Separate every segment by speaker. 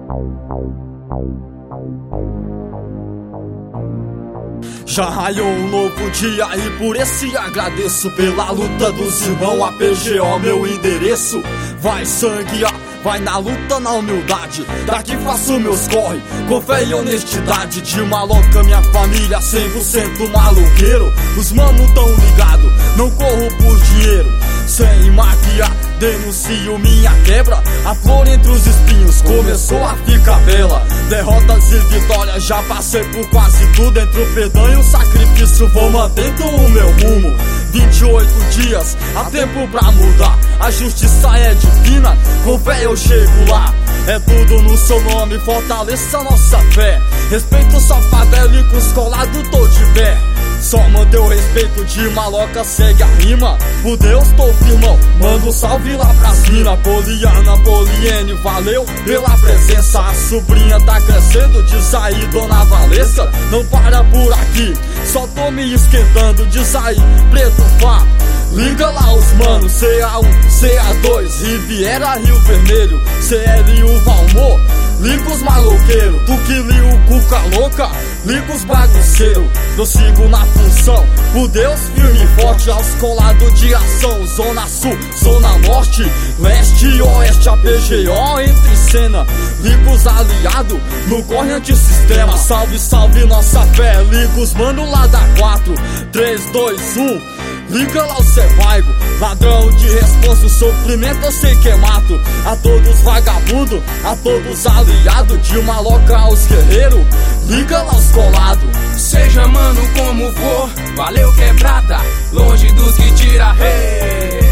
Speaker 1: Já raiou um novo dia e por esse agradeço pela luta dos irmãos. APGO, meu endereço. Vai sangue, vai na luta, na humildade. Daqui faço meus corre, com fé e honestidade. De Maloca minha família, 100% maloqueiro. Os mano tão ligado, não corro por dinheiro. Sem maquiar, denuncio minha quebra. A flor entre os espinhos começou a ficar bela. Derrotas e vitórias, já passei por quase tudo. Entre o perdão e o sacrifício, vou mantendo o meu rumo. 28 dias, há tempo pra mudar. A justiça é divina, com fé eu chego lá. É tudo no seu nome, fortaleça nossa fé. Respeito sua favela e com os colados tô de pé. Só manter o respeito, de Maloca segue a rima. Por Deus tô firmão, mando salve lá pras mina. Poliana, Poliene, valeu pela presença. A sobrinha tá crescendo, diz aí Dona Valesca. Não para por aqui, só tô me esquentando, diz aí Preto Fá. Liga lá os manos, CA1, CA2, Riviera, Rio Vermelho, CLU Valmor. Liga os maloqueiros, tu que li o Cuca Louca. Liga os bagunceiros, eu sigo na função. Por Deus firme e forte, aos colados de ação. Zona Sul, Zona Norte, Leste e Oeste, APGO entra em cena. Liga os aliados, no corre antissistema. Salve, salve nossa fé, liga os mano lá da 4, 3, 2, 1. Liga lá o Cevaigo, ladrão de responsa, o sofrimento eu sei que mato. A todos vagabundos, a todos aliados, de Maloca aos guerreiros, liga lá os colados.
Speaker 2: Seja mano como for, valeu quebrada, longe dos que tira rei.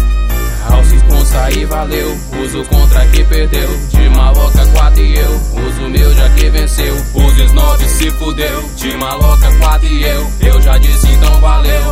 Speaker 2: Ao se sair valeu, uso contra que perdeu. De Maloca 4 e eu, uso meu já que venceu. Os 9 se fudeu, de Maloca 4 e eu já disse então valeu.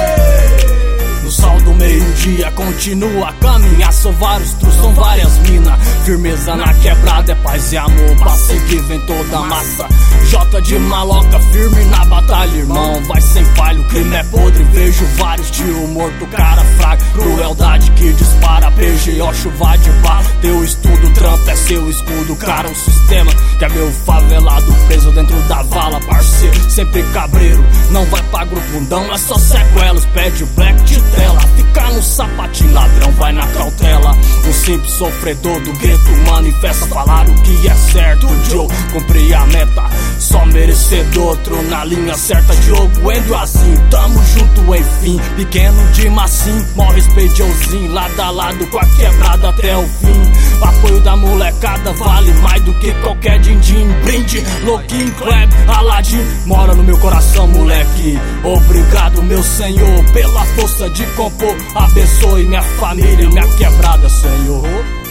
Speaker 3: No sol do meio-dia continua a caminhar. São vários trus, são várias minas. Firmeza na quebrada, é paz e amor pra seguir, vem toda a massa. J de Maloca, firme na batalha, irmão. Vai sem falha, o crime é podre. Vejo vários tio morto, cara fraco. Crueldade que dispara, PGO, chuva de bala. Teu estudo, trampo é seu escudo. Cara, um sistema que é meu favelado, preso dentro da vala, parceiro. Sempre cabreiro, não vai pra grupundão, é só sequelas. Pede black de tela, fica no sapatinho, ladrão vai na cautela. Um simples sofredor do gueto manifesta, falar o que é certo. Joe, cumpri a meta, só merecedor. Outro na linha certa, Diogo, Endo assim, tamo junto enfim. Pequeno de massim, mó respeito Joezinho, lado a lado com a quebrada até o fim. O apoio da molecada vale mais do que qualquer din-din. Brinde, Loquim, Kleb, Aladdin, mora no meu coração, moleque. Obrigado, meu senhor, pela força de compor. Abençoe minha família e minha quebrada, senhor.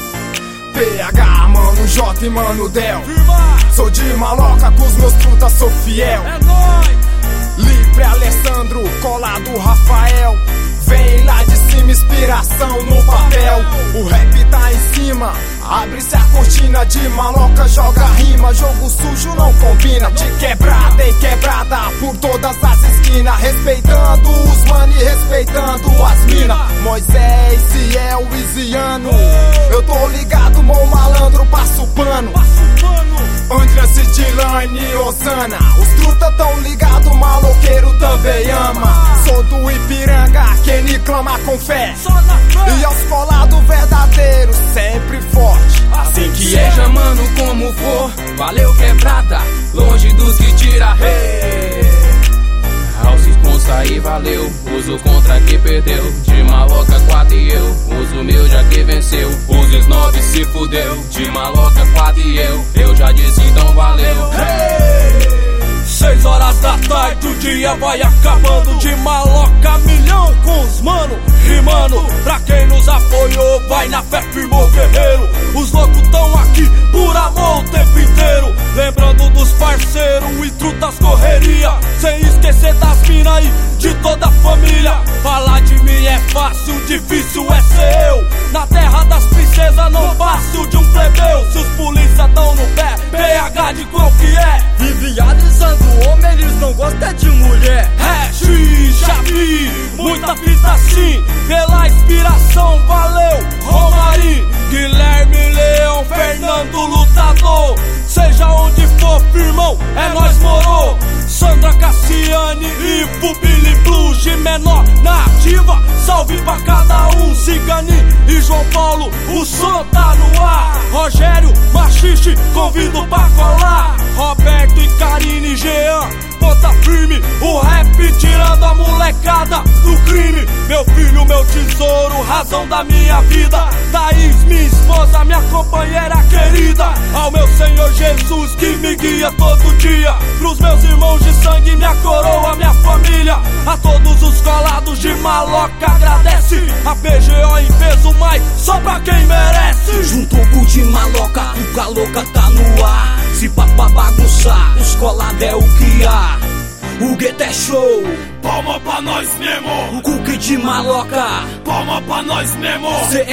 Speaker 4: PH, mano J e mano Del. Sou de Maloca, com os meus trutas sou fiel.
Speaker 1: É nóis!
Speaker 4: Livre Alessandro, colado Rafael. Vem lá de cima, inspiração no papel. O rap tá em cima, abre-se a cortina. De Maloca joga rima, jogo sujo não combina. De quebrada em quebrada, por todas as esquinas. Respeitando os mano e respeitando as mina. Moisés, Ciel, Isiano, eu tô ligado, meu malandro, passo pano. Andrance, Dilane e Osana, os truta tão ligado, maloqueiro também ama. Sou do Ipiranga, quem me clama com fé. E aos colados verdadeiros, sempre forte.
Speaker 2: Assim que é, seja mano como for, valeu quebrada, longe dos que tira rei. Ao se sair valeu, uso contra que perdeu. De Maloca 4 e eu, uso meu já que venceu. Os 9 se fudeu, de Maloca 4 e eu já disse então valeu.
Speaker 3: 6 horas da tarde, o dia vai acabando. De Maloca, milhão com os mano, rimando. Pra quem nos apoiou, vai na fé, firmou guerreiro. Os loucos tão aqui, por amor o tempo inteiro. Lembrando dos parceiros e trutas correria. Sem esquecer das mina e de toda a família. Falar de mim é fácil, difícil é ser eu. Na terra das princesas não fácil de um plebeu. Se os polícia tão no pé, PH de qual que é?
Speaker 1: Vive alisando homem, eles não gostam de mulher.
Speaker 3: Já vi muita fita assim, pela inspiração, valeu Romari, Guilherme Leão, Fernando Lutador. é nós moro. Sandra Cassiane e Billy Blues de menor na ativa, salve pra cada um. Cigani e João Paulo, o som tá no ar. Rogério, Machixe, convido pra colar. Roberto e Karine, Jean, ponta firme, o rap tirando a molecada do crime. Meu filho, meu tesouro, razão da minha vida. Thaís, minha esposa, minha companheira querida. Ao meu Senhor Jesus que me guia todo dia. Pros meus irmãos de sangue, minha coroa, minha família. A todos os colados de Maloca agradece. A PGO em peso, mas só pra quem merece.
Speaker 1: Juntou com o de Maloca, o Caloca tá no ar. Se pá pra bagunçar, os colados é o que há. O gueto é show,
Speaker 4: palma pra nós mesmo.
Speaker 1: o cookie de Maloca,
Speaker 4: Palma pra nós mesmo.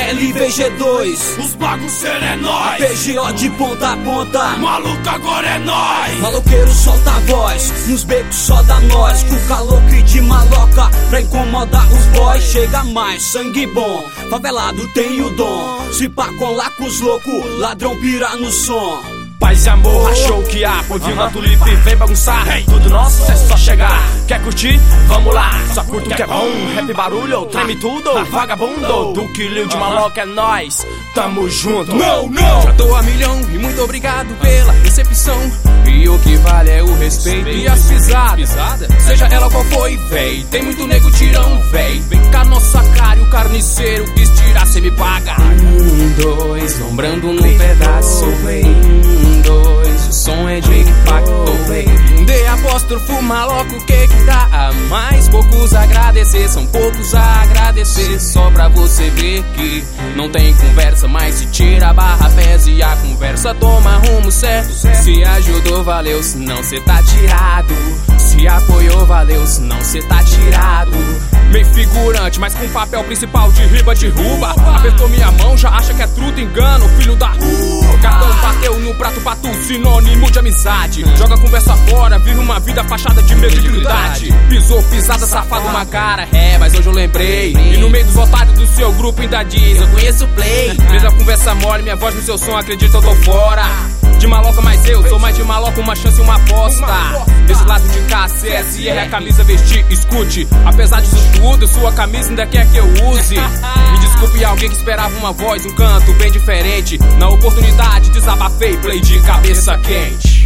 Speaker 1: CLVG2,
Speaker 4: Os bagunceiros é nós.
Speaker 1: PGO de ponta a ponta.
Speaker 4: Maluco agora é nós.
Speaker 1: Maloqueiro solta a voz, nos becos só dá nós. Com o Caloque de Maloca, pra incomodar os boys. Chega mais, sangue bom, favelado tem o dom. Se pá colar com os loucos, ladrão pira no som.
Speaker 3: Paz e amor, achou que há, pois Vila Tulipe vem bagunçar. Tudo nosso é só chegar. Quer curtir? Vamos lá. Só curto o que é bom, rap barulho, treme tudo, vagabundo. Do que Lil de Maloca é nós, tamo junto.
Speaker 4: Não.
Speaker 2: Já tô a milhão e muito obrigado pela recepção. E o que vale é o respeito e as pisadas. Seja ela qual foi, véi. Tem muito nego tirão, véi. Vem cá nossa cara e o carniceiro quis tirar, cê me paga. 1, 2, lombrando num pedaço, véi. 1, 2, o som é de impacto, véi. D apóstrofo Maloca, o que dá a mais? Poucos agradecer, são poucos a agradecer. Só pra você ver que não tem conversa, mas se tira a barra, pesa e a conversa toma rumo certo. Se ajudou, valeu, se não cê tá tirado. Se apoiou, valeu, se não cê tá tirado. Meio figurante, mas com papel principal de riba de ruba. Apertou minha mão, já acha que é truta, engano, filho da cartão bateu no prato pra tu, sinônimo de amizade. Joga a conversa fora, vira uma vida fachada de mediocridade. Pisou, pisada, safado, uma cara, mas hoje eu lembrei. E no meio dos otários do seu grupo ainda diz, eu conheço o play. Fez a conversa mole, minha voz no seu som, acredita, eu tô fora. De Maloca, mas eu sou mais de Maloca, uma chance e uma aposta. Desse lado de cá, CSR, a camisa vestir, escute. Apesar disso tudo, sua camisa ainda quer que eu use. Me desculpe alguém que esperava uma voz, um canto bem diferente. Na oportunidade, desabafei, play de cabeça quente.